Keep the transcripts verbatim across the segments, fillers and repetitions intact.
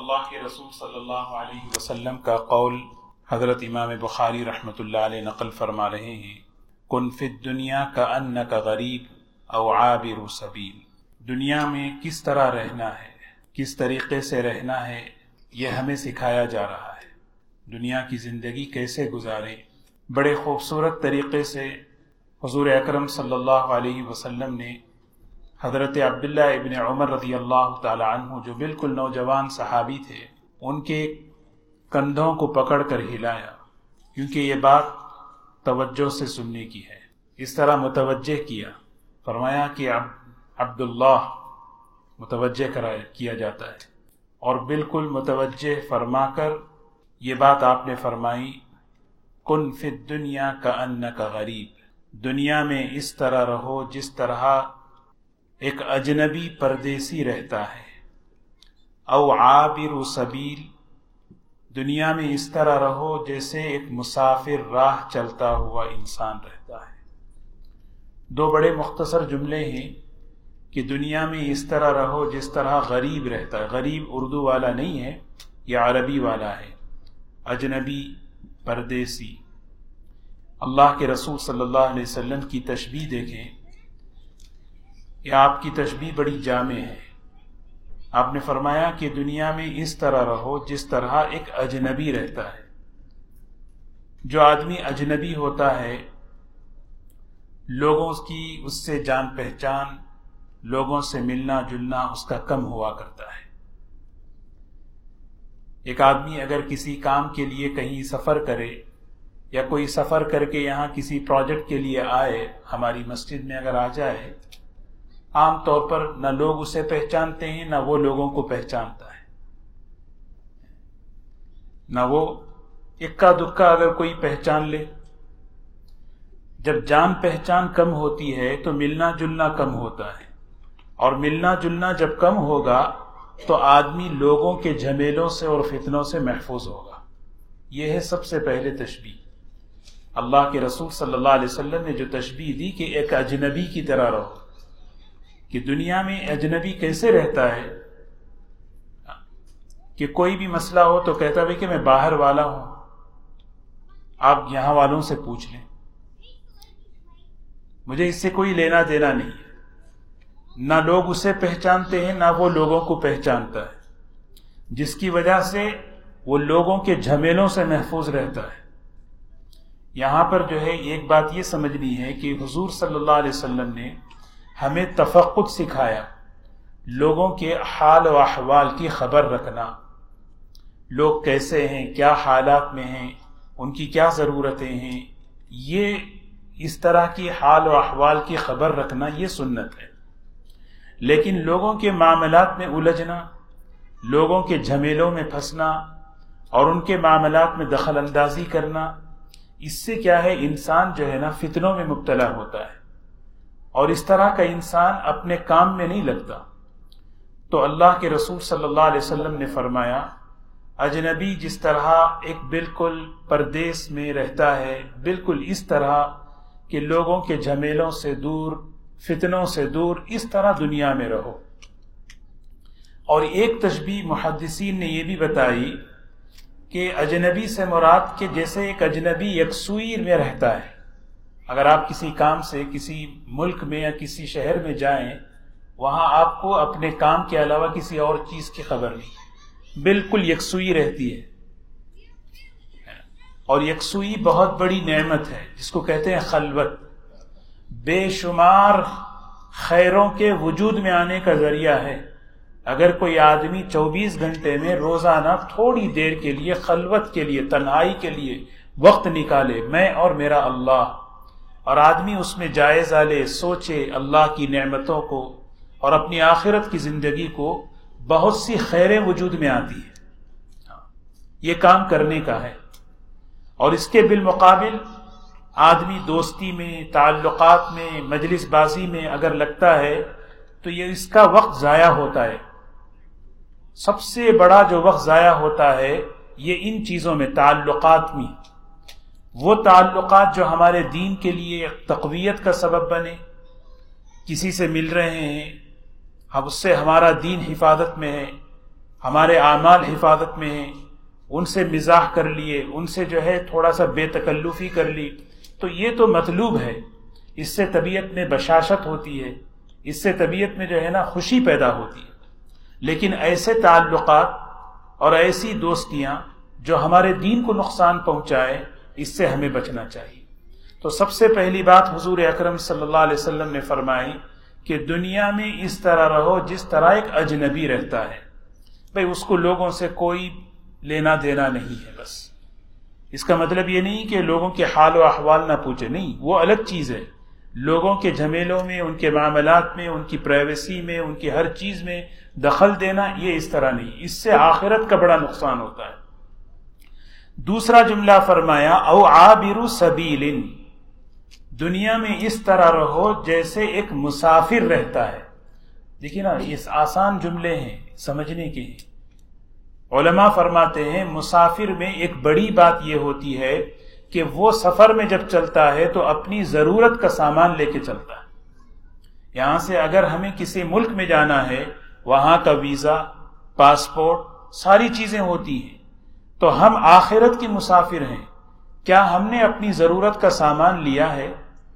اللہ کے رسول صلی اللہ علیہ وسلم کا قول حضرت امام بخاری رحمۃ اللہ علیہ نقل فرما رہے ہیں، کن فی الدنیا کأنک غریب او عابر سبیل۔ دنیا میں کس طرح رہنا ہے، کس طریقے سے رہنا ہے، یہ ہمیں سکھایا جا رہا ہے۔ دنیا کی زندگی کیسے گزاریں، بڑے خوبصورت طریقے سے حضور اکرم صلی اللہ علیہ وسلم نے حضرت عبداللہ ابن عمر رضی اللہ تعالی عنہ جو بالکل نوجوان صحابی تھے، ان کے کندھوں کو پکڑ کر ہلایا، کیونکہ یہ بات توجہ سے سننے کی ہے۔ اس طرح متوجہ کیا، فرمایا کہ عبداللہ متوجہ کرایا کیا جاتا ہے، اور بالکل متوجہ فرما کر یہ بات آپ نے فرمائی، کن فی الدنیا کأنک غریب۔ دنیا میں اس طرح رہو جس طرح ایک اجنبی پردیسی رہتا ہے، او عابر سبیل۔ دنیا میں اس طرح رہو جیسے ایک مسافر راہ چلتا ہوا انسان رہتا ہے۔ دو بڑے مختصر جملے ہیں کہ دنیا میں اس طرح رہو جس طرح غریب رہتا ہے۔ غریب اردو والا نہیں ہے، یہ عربی والا ہے، اجنبی پردیسی۔ اللہ کے رسول صلی اللہ علیہ وسلم کی تشبیہ دیکھیں، یہ آپ کی تشبیہ بڑی جامع ہے۔ آپ نے فرمایا کہ دنیا میں اس طرح رہو جس طرح ایک اجنبی رہتا ہے۔ جو آدمی اجنبی ہوتا ہے، لوگوں کی اس سے جان پہچان، لوگوں سے ملنا جلنا اس کا کم ہوا کرتا ہے۔ ایک آدمی اگر کسی کام کے لیے کہیں سفر کرے، یا کوئی سفر کر کے یہاں کسی پروجیکٹ کے لیے آئے، ہماری مسجد میں اگر آ جائے، عام طور پر نہ لوگ اسے پہچانتے ہیں، نہ وہ لوگوں کو پہچانتا ہے، نہ وہ اکا دکا اگر کوئی پہچان لے۔ جب جان پہچان کم ہوتی ہے تو ملنا جلنا کم ہوتا ہے، اور ملنا جلنا جب کم ہوگا تو آدمی لوگوں کے جھمیلوں سے اور فتنوں سے محفوظ ہوگا۔ یہ ہے سب سے پہلے تشبیہ۔ اللہ کے رسول صلی اللہ علیہ وسلم نے جو تشبیہ دی کہ ایک اجنبی کی طرح رہو، کہ دنیا میں اجنبی کیسے رہتا ہے کہ کوئی بھی مسئلہ ہو تو کہتا ہے کہ میں باہر والا ہوں، آپ یہاں والوں سے پوچھ لیں، مجھے اس سے کوئی لینا دینا نہیں ہے۔ نہ لوگ اسے پہچانتے ہیں، نہ وہ لوگوں کو پہچانتا ہے، جس کی وجہ سے وہ لوگوں کے جھمیلوں سے محفوظ رہتا ہے۔ یہاں پر جو ہے ایک بات یہ سمجھنی ہے کہ حضور صلی اللہ علیہ وسلم نے ہمیں تفقد سکھایا، لوگوں کے حال و احوال کی خبر رکھنا، لوگ کیسے ہیں، کیا حالات میں ہیں، ان کی کیا ضرورتیں ہیں، یہ اس طرح کی حال و احوال کی خبر رکھنا یہ سنت ہے۔ لیکن لوگوں کے معاملات میں الجھنا، لوگوں کے جھمیلوں میں پھنسنا اور ان کے معاملات میں دخل اندازی کرنا، اس سے کیا ہے، انسان جو ہے نا فتنوں میں مبتلا ہوتا ہے، اور اس طرح کا انسان اپنے کام میں نہیں لگتا۔ تو اللہ کے رسول صلی اللہ علیہ وسلم نے فرمایا، اجنبی جس طرح ایک بالکل پردیس میں رہتا ہے، بالکل اس طرح کہ لوگوں کے جھمیلوں سے دور، فتنوں سے دور، اس طرح دنیا میں رہو۔ اور ایک تشبیہ محدثین نے یہ بھی بتائی کہ اجنبی سے مراد کہ جیسے ایک اجنبی یکسوئی میں رہتا ہے۔ اگر آپ کسی کام سے کسی ملک میں یا کسی شہر میں جائیں، وہاں آپ کو اپنے کام کے علاوہ کسی اور چیز کی خبر نہیں، بالکل یکسوئی رہتی ہے۔ اور یکسوئی بہت بڑی نعمت ہے، جس کو کہتے ہیں خلوت، بے شمار خیروں کے وجود میں آنے کا ذریعہ ہے۔ اگر کوئی آدمی چوبیس گھنٹے میں روزانہ تھوڑی دیر کے لیے خلوت کے لیے، تنہائی کے لیے وقت نکالے، میں اور میرا اللہ، اور آدمی اس میں جائزہ لے، سوچے اللہ کی نعمتوں کو اور اپنی آخرت کی زندگی کو، بہت سی خیریں وجود میں آتی ہیں۔ یہ کام کرنے کا ہے۔ اور اس کے بالمقابل آدمی دوستی میں، تعلقات میں، مجلس بازی میں اگر لگتا ہے تو یہ اس کا وقت ضائع ہوتا ہے۔ سب سے بڑا جو وقت ضائع ہوتا ہے یہ ان چیزوں میں، تعلقات میں، وہ تعلقات جو ہمارے دین کے لیے تقویت کا سبب بنے۔ کسی سے مل رہے ہیں، اب اس سے ہمارا دین حفاظت میں ہے، ہمارے اعمال حفاظت میں ہیں، ان سے مزاح کر لیے، ان سے جو ہے تھوڑا سا بے تکلفی کر لی، تو یہ تو مطلوب ہے، اس سے طبیعت میں بشاشت ہوتی ہے، اس سے طبیعت میں جو ہے نا خوشی پیدا ہوتی ہے۔ لیکن ایسے تعلقات اور ایسی دوستیاں جو ہمارے دین کو نقصان پہنچائے، اس سے ہمیں بچنا چاہیے۔ تو سب سے پہلی بات حضور اکرم صلی اللہ علیہ وسلم نے فرمائی کہ دنیا میں اس طرح رہو جس طرح ایک اجنبی رہتا ہے۔ بھئی اس کو لوگوں سے کوئی لینا دینا نہیں ہے، بس اس کا مطلب یہ نہیں کہ لوگوں کے حال و احوال نہ پوچھے، نہیں، وہ الگ چیز ہے۔ لوگوں کے جھمیلوں میں، ان کے معاملات میں، ان کی پرائیویسی میں، ان کی ہر چیز میں دخل دینا، یہ اس طرح نہیں، اس سے آخرت کا بڑا نقصان ہوتا ہے۔ دوسرا جملہ فرمایا او عابر سبیل، دنیا میں اس طرح رہو جیسے ایک مسافر رہتا ہے۔ دیکھیے نا، یہ آسان جملے ہیں، سمجھنے کے ہیں۔ علماء فرماتے ہیں مسافر میں ایک بڑی بات یہ ہوتی ہے کہ وہ سفر میں جب چلتا ہے تو اپنی ضرورت کا سامان لے کے چلتا ہے۔ یہاں سے اگر ہمیں کسی ملک میں جانا ہے، وہاں کا ویزا، پاسپورٹ، ساری چیزیں ہوتی ہیں، تو ہم آخرت کے مسافر ہیں۔ کیا ہم نے اپنی ضرورت کا سامان لیا ہے؟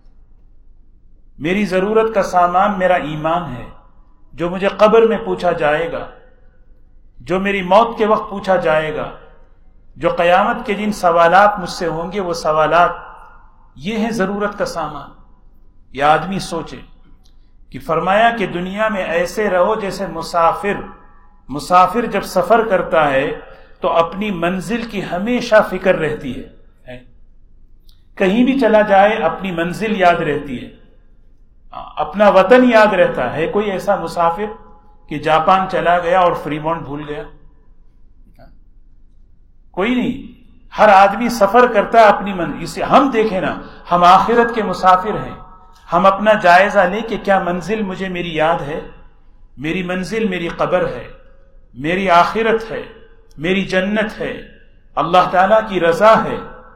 میری ضرورت کا سامان میرا ایمان ہے، جو مجھے قبر میں پوچھا جائے گا، جو میری موت کے وقت پوچھا جائے گا، جو قیامت کے جن سوالات مجھ سے ہوں گے، وہ سوالات یہ ہیں ضرورت کا سامان۔ یہ آدمی سوچے کہ فرمایا کہ دنیا میں ایسے رہو جیسے مسافر مسافر جب سفر کرتا ہے تو اپنی منزل کی ہمیشہ فکر رہتی ہے، کہیں بھی چلا جائے اپنی منزل یاد رہتی ہے، اپنا وطن یاد رہتا ہے۔ کوئی ایسا مسافر کہ جاپان چلا گیا اور فریمونٹ بھول گیا؟ کوئی نہیں۔ ہر آدمی سفر کرتا ہے اپنی منزل۔ اسے ہم دیکھیں نا، ہم آخرت کے مسافر ہیں۔ ہم اپنا جائزہ لیں کہ کیا منزل مجھے میری یاد ہے؟ میری منزل میری قبر ہے، میری آخرت ہے، میری جنت ہے، اللہ تعالیٰ کی رضا ہے۔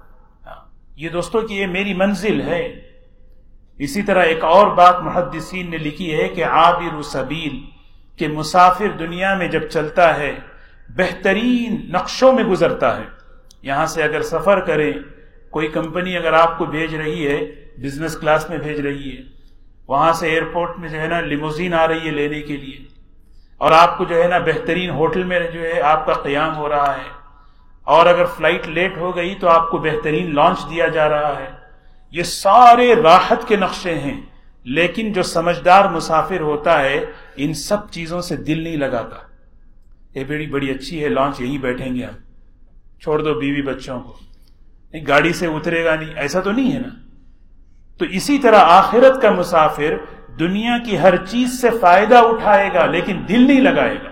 یہ دوستوں کی یہ میری منزل ہے۔ اسی طرح ایک اور بات محدثین نے لکھی ہے کہ عابر سبیل، کہ مسافر دنیا میں جب چلتا ہے بہترین نقشوں میں گزرتا ہے۔ یہاں سے اگر سفر کریں، کوئی کمپنی اگر آپ کو بھیج رہی ہے، بزنس کلاس میں بھیج رہی ہے، وہاں سے ایئرپورٹ میں جو ہے نا لیموزین آ رہی ہے لینے کے لیے، اور آپ کو جو ہے نا بہترین ہوٹل میں جو ہے آپ کا قیام ہو رہا ہے، اور اگر فلائٹ لیٹ ہو گئی تو آپ کو بہترین لانچ دیا جا رہا ہے، یہ سارے راحت کے نقشے ہیں۔ لیکن جو سمجھدار مسافر ہوتا ہے ان سب چیزوں سے دل نہیں لگاتا۔ یہ بڑی بڑی اچھی ہے لانچ، یہیں بیٹھیں گے ہم، چھوڑ دو بیوی بچوں کو، نہیں گاڑی سے اترے گا نہیں، ایسا تو نہیں ہے نا۔ تو اسی طرح آخرت کا مسافر دنیا کی ہر چیز سے فائدہ اٹھائے گا لیکن دل نہیں لگائے گا۔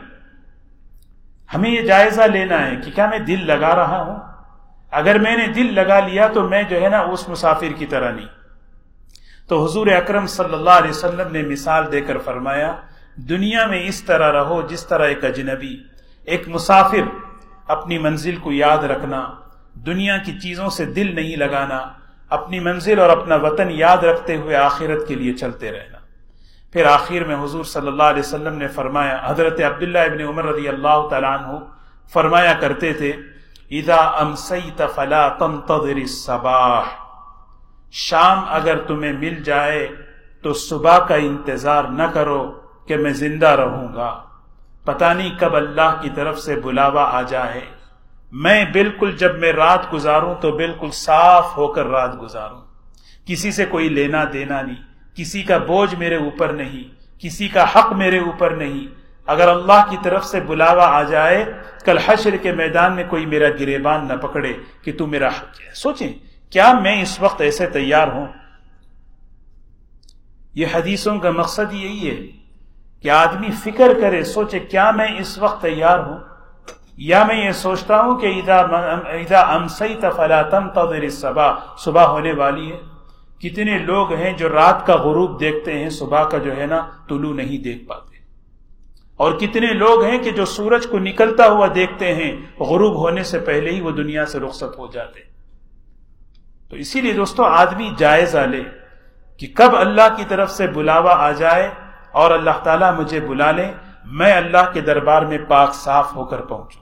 ہمیں یہ جائزہ لینا ہے کہ کیا میں دل لگا رہا ہوں؟ اگر میں نے دل لگا لیا تو میں جو ہے نا اس مسافر کی طرح نہیں۔ تو حضور اکرم صلی اللہ علیہ وسلم نے مثال دے کر فرمایا دنیا میں اس طرح رہو جس طرح ایک اجنبی، ایک مسافر، اپنی منزل کو یاد رکھنا، دنیا کی چیزوں سے دل نہیں لگانا، اپنی منزل اور اپنا وطن یاد رکھتے ہوئے آخرت کے لیے چلتے رہنا۔ پھر آخر میں حضور صلی اللہ علیہ وسلم نے فرمایا، حضرت عبداللہ ابن عمر رضی اللہ تعالیٰ عنہ فرمایا کرتے تھے، اذا امسیت فلا تنتظر الصباح، شام اگر تمہیں مل جائے تو صبح کا انتظار نہ کرو کہ میں زندہ رہوں گا، پتہ نہیں کب اللہ کی طرف سے بلاوا آ جائے۔ میں بالکل جب میں رات گزاروں تو بالکل صاف ہو کر رات گزاروں، کسی سے کوئی لینا دینا نہیں، کسی کا بوجھ میرے اوپر نہیں، کسی کا حق میرے اوپر نہیں۔ اگر اللہ کی طرف سے بلاوا آ جائے، کل حشر کے میدان میں کوئی میرا گریبان نہ پکڑے کہ تو میرا حق ہے۔ سوچیں کیا میں اس وقت ایسے تیار ہوں؟ یہ حدیثوں کا مقصد یہی ہے کہ آدمی فکر کرے، سوچے کیا میں اس وقت تیار ہوں، یا میں یہ سوچتا ہوں کہ اذا اذا امسیت فلا تنتظر الصباح، صبح ہونے والی ہے۔ کتنے لوگ ہیں جو رات کا غروب دیکھتے ہیں، صبح کا جو ہے نا طلوع نہیں دیکھ پاتے، اور کتنے لوگ ہیں کہ جو سورج کو نکلتا ہوا دیکھتے ہیں، غروب ہونے سے پہلے ہی وہ دنیا سے رخصت ہو جاتے ہیں۔ تو اسی لیے دوستو آدمی جائزہ لے کہ کب اللہ کی طرف سے بلاوا آ جائے اور اللہ تعالیٰ مجھے بلا لے، میں اللہ کے دربار میں پاک صاف ہو کر پہنچوں۔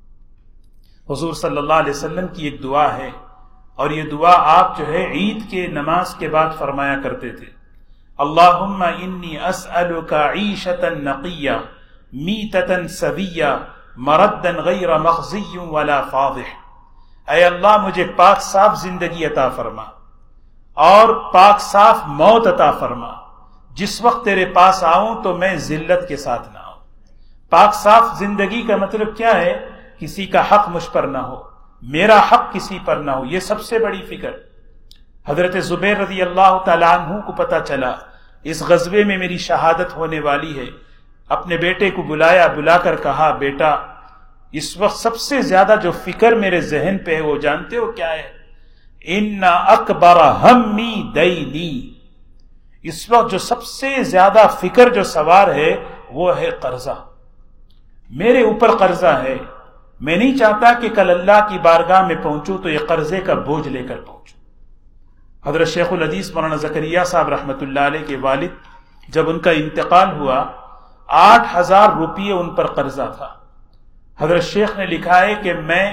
حضور صلی اللہ علیہ وسلم کی ایک دعا ہے، اور یہ دعا آپ جو ہے عید کے نماز کے بعد فرمایا کرتے تھے، اللہم انی اسألک عیشتا نقیہ میتتا سویہ مردا غیر مخزی ولا فاضح۔ اے اللہ مجھے پاک صاف زندگی عطا فرما اور پاک صاف موت عطا فرما، جس وقت تیرے پاس آؤں تو میں ذلت کے ساتھ نہ آؤں۔ پاک صاف زندگی کا مطلب کیا ہے؟ کسی کا حق مجھ پر نہ ہو، میرا حق کسی پر نہ ہو، یہ سب سے بڑی فکر۔ حضرت زبیر رضی اللہ تعالیٰ عنہ کو پتہ چلا اس غزوے میں میری شہادت ہونے والی ہے، اپنے بیٹے کو بلایا، بلا کر کہا، بیٹا اس وقت سب سے زیادہ جو فکر میرے ذہن پہ ہے وہ جانتے ہو کیا ہے؟ ان اکبر ہمی دینی، اس وقت جو سب سے زیادہ فکر جو سوار ہے وہ ہے قرضہ، میرے اوپر قرضہ ہے، میں نہیں چاہتا کہ کل اللہ کی بارگاہ میں پہنچوں تو یہ قرضے کا بوجھ لے کر پہنچوں۔ حضرت شیخ الحدیث مولانا زکریا صاحب رحمۃ اللہ علیہ کے والد جب ان کا انتقال ہوا، آٹھ ہزار روپیے ان پر قرضہ تھا۔ حضرت شیخ نے لکھا ہے کہ میں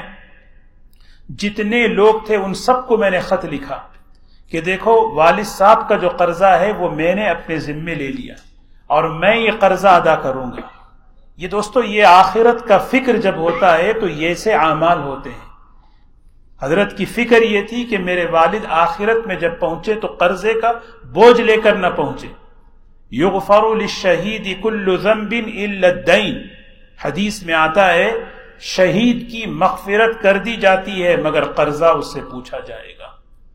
جتنے لوگ تھے ان سب کو میں نے خط لکھا کہ دیکھو والد صاحب کا جو قرضہ ہے وہ میں نے اپنے ذمے لے لیا اور میں یہ قرضہ ادا کروں گا۔ یہ دوستو یہ آخرت کا فکر جب ہوتا ہے تو یہ سے اعمال ہوتے ہیں۔ حضرت کی فکر یہ تھی کہ میرے والد آخرت میں جب پہنچے تو قرضے کا بوجھ لے کر نہ پہنچے۔ یغفر للشہید کل ذنب الا الدین، حدیث میں آتا ہے شہید کی مغفرت کر دی جاتی ہے مگر قرضہ اس سے پوچھا جائے گا۔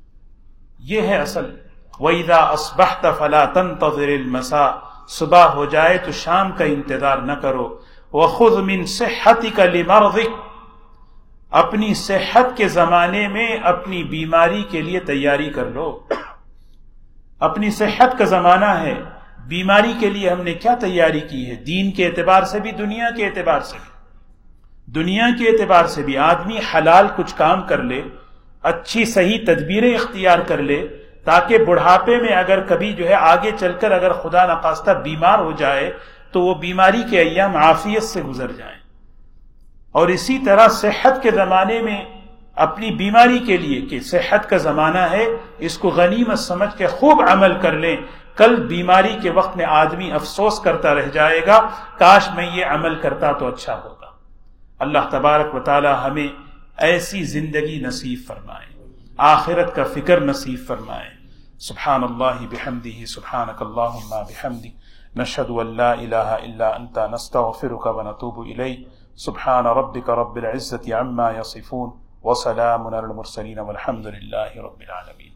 یہ ہے اصل۔ وَإِذَا أَصْبَحْتَ فَلَا تَنْتَظِرِ الْمَسَاءَ، صبح ہو جائے تو شام کا انتظار نہ کرو۔ وَخُذْ مِنْ صِحَّتِكَ لِمَرْضِكَ، اپنی صحت کے زمانے میں اپنی بیماری کے لیے تیاری کر لو۔ اپنی صحت کا زمانہ ہے، بیماری کے لیے ہم نے کیا تیاری کی ہے؟ دین کے اعتبار سے بھی، دنیا کے اعتبار سے بھی۔ دنیا کے اعتبار سے بھی آدمی حلال کچھ کام کر لے، اچھی صحیح تدبیریں اختیار کر لے، تاکہ بڑھاپے میں اگر کبھی جو ہے آگے چل کر اگر خدا نخواستہ بیمار ہو جائے تو وہ بیماری کے ایام عافیت سے گزر جائیں۔ اور اسی طرح صحت کے زمانے میں اپنی بیماری کے لیے کہ صحت کا زمانہ ہے، اس کو غنیمت سمجھ کے خوب عمل کر لیں۔ کل بیماری کے وقت میں آدمی افسوس کرتا رہ جائے گا، کاش میں یہ عمل کرتا تو اچھا ہوتا۔ اللہ تبارک و تعالی ہمیں ایسی زندگی نصیب فرمائے، آخرت کا فکر نصیب فرمائے۔ سبحان اللہ بحمدہ، سبحانک اللہم بحمدک، نشہد ان لا الہ الا انت، نستغفرک ونتوب الیک۔ سبحان ربک رب العزة عما یصفون، وسلام علی المرسلین، والحمد للہ رب العالمین۔